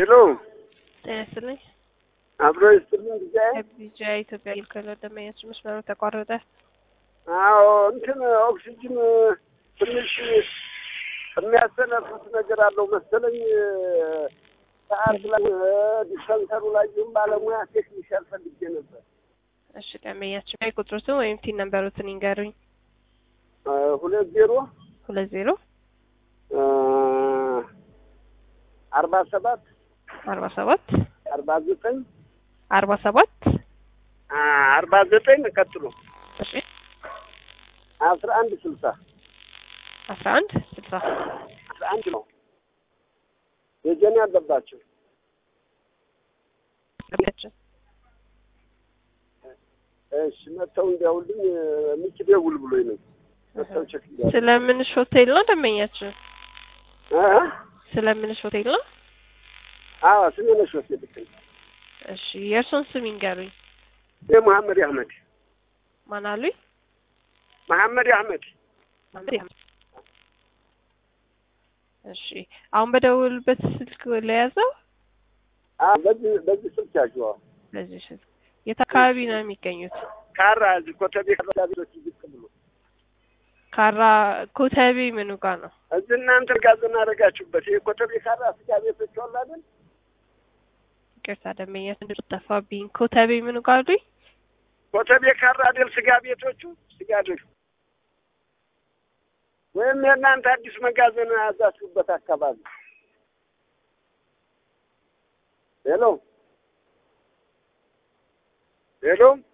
ሄሎ ተነስተልኝ አብሮ ይስጥልኝ ዲጃይ ዲጃይ ኢትዮጵያ ይልከለ ደመያች መስመሩ ተቋረጠ። አዎ እንትን ኦክሲጅን ትንሽ የሚያስተነፍስ ነገር አለው መሰለኝ። ሰዓት ላይ ዲስፐንሰሩ ላይ ባለሙያ ቴክኒሻል ፈልጌ ነበር። እሺ ደመያች ላይ ቁጥሩን ወይም ቲን ነምበሩን ይንገሩኝ። 20 47 47 49 ቀጥሎ እሺ 1160 11 ነው የጀኔ አለባቸው። እሺ መተው እንዲያውልኝ ሚኪ ደውል ብሎኝ ነው። መተው ቼክ ይላል። ስለምንሽ ሆቴል ነው ደመኛችን? ስለምንሽ ሆቴል ነው? አዎ ስለምንሽ ሆቴል ልክ። እሺ የእርሶን ስም ይንገሩኝ። መሐመድ አህመድ። ማን አሉኝ? መሐመድ አህመድ። እሺ አሁን በደውልበት ስልክ ለያዘው? በዚህ ስልክ ያዥው። በዚህ ስልክ የት አካባቢ ነው የሚገኙት? ካራ እዚህ ኮተቤ ካራ ቤቶች ዝቅ ብሎ። ካራ ኮተቤ ምኑ ጋር ነው? እዚህ እናንተ ጋዘና አደረጋችሁበት። ይሄ ኮተቤ ካራ ስጋ ቤቶች አሉ አይደል? ይቅርታ ደመኛ እንደጠፋብኝ። ኮተቤ ምኑ ጋር አሉኝ? ኮተቤ ካራ አይደል ስጋ ቤቶቹ? ስጋ ቤቶቹ ወይም የእናንተ አዲስ መጋዘን ያዛችሁበት አካባቢ። ሄሎ